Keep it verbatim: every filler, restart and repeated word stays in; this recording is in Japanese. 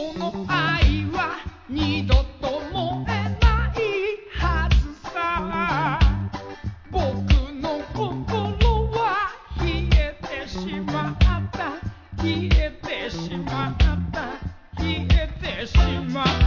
この愛は二度と燃えないはずさ。僕の心は冷えてしまった、冷えてしまった、冷えてしまった。